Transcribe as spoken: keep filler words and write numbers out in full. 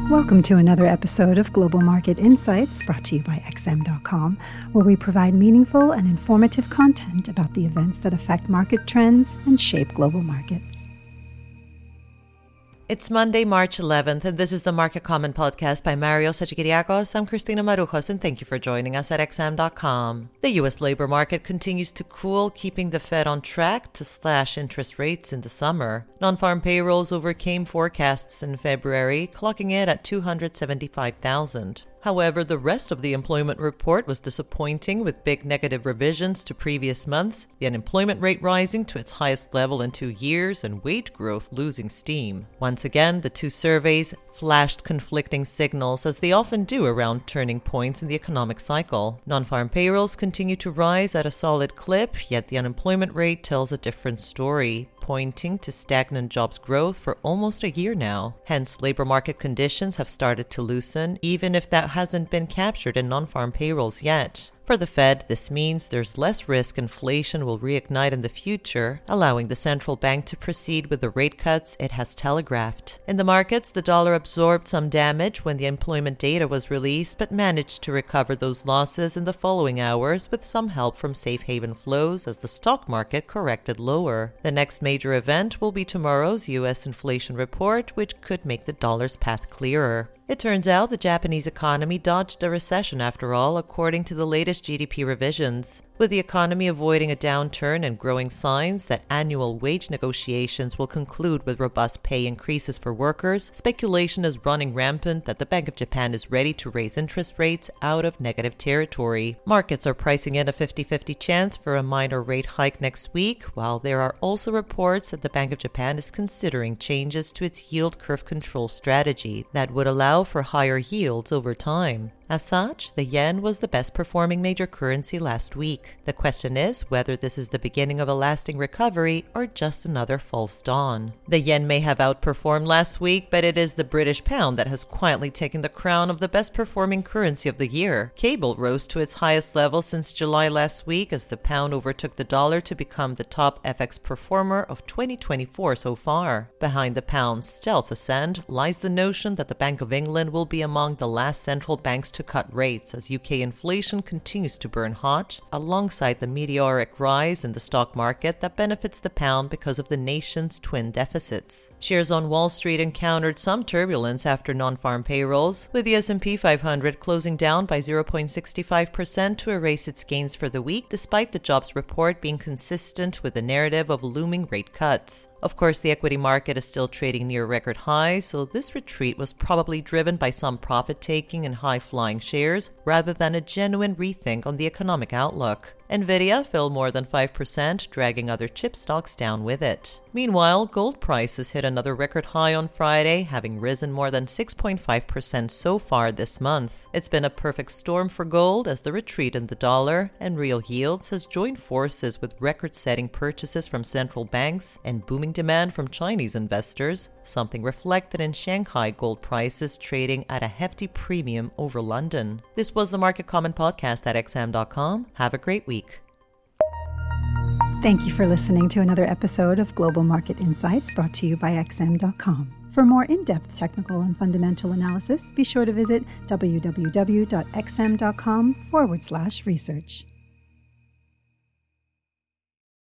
Welcome to another episode of Global Market Insights, brought to you by X M dot com, where we provide meaningful and informative content about the events that affect market trends and shape global markets. It's Monday, March eleventh, and this is the Market Comment Podcast by Mario Hadjikyriacos. I'm Christina Marujos, and thank you for joining us at X M dot com. The U S labor market continues to cool, keeping the Fed on track to slash interest rates in the summer. Non-farm payrolls overcame forecasts in February, clocking in at two hundred seventy-five thousand. However, the rest of the employment report was disappointing, with big negative revisions to previous months, the unemployment rate rising to its highest level in two years, and wage growth losing steam. Once again, the two surveys flashed conflicting signals, as they often do around turning points in the economic cycle. Non-farm payrolls continue to rise at a solid clip, yet the unemployment rate tells a different story, pointing to stagnant jobs growth for almost a year now. Hence, labor market conditions have started to loosen, even if that hasn't been captured in non-farm payrolls yet. For the Fed, this means there's less risk inflation will reignite in the future, allowing the central bank to proceed with the rate cuts it has telegraphed. In the markets, the dollar absorbed some damage when the employment data was released, but managed to recover those losses in the following hours with some help from safe haven flows as the stock market corrected lower. The next major event will be tomorrow's U S inflation report, which could make the dollar's path clearer. It turns out the Japanese economy dodged a recession after all, according to the latest G D P revisions. With the economy avoiding a downturn and growing signs that annual wage negotiations will conclude with robust pay increases for workers, speculation is running rampant that the Bank of Japan is ready to raise interest rates out of negative territory. Markets are pricing in a fifty-fifty chance for a minor rate hike next week, while there are also reports that the Bank of Japan is considering changes to its yield curve control strategy that would allow for higher yields over time. As such, the yen was the best performing major currency last week. The question is whether this is the beginning of a lasting recovery or just another false dawn. The yen may have outperformed last week, but it is the British pound that has quietly taken the crown of the best performing currency of the year. Cable rose to its highest level since July last week as the pound overtook the dollar to become the top F X performer of twenty twenty-four so far. Behind the pound's stealth ascent lies the notion that the Bank of England will be among the last central banks to to cut rates as U K inflation continues to burn hot, alongside the meteoric rise in the stock market that benefits the pound because of the nation's twin deficits. Shares on Wall Street encountered some turbulence after non-farm payrolls, with the S and P five hundred closing down by zero point six five percent to erase its gains for the week, despite the jobs report being consistent with the narrative of looming rate cuts. Of course, the equity market is still trading near record highs, so this retreat was probably driven by some profit-taking and high-flying shares rather than a genuine rethink on the economic outlook. Nvidia fell more than five percent, dragging other chip stocks down with it. Meanwhile, gold prices hit another record high on Friday, having risen more than six point five percent so far this month. It's been a perfect storm for gold as the retreat in the dollar and real yields has joined forces with record-setting purchases from central banks and booming demand from Chinese investors, something reflected in Shanghai gold prices trading at a hefty premium over London. This was the Market Comment Podcast at X M dot com. Have a great week. Thank you for listening to another episode of Global Market Insights, brought to you by X M dot com. For more in-depth technical and fundamental analysis, be sure to visit w w w dot x m dot com forward slash research.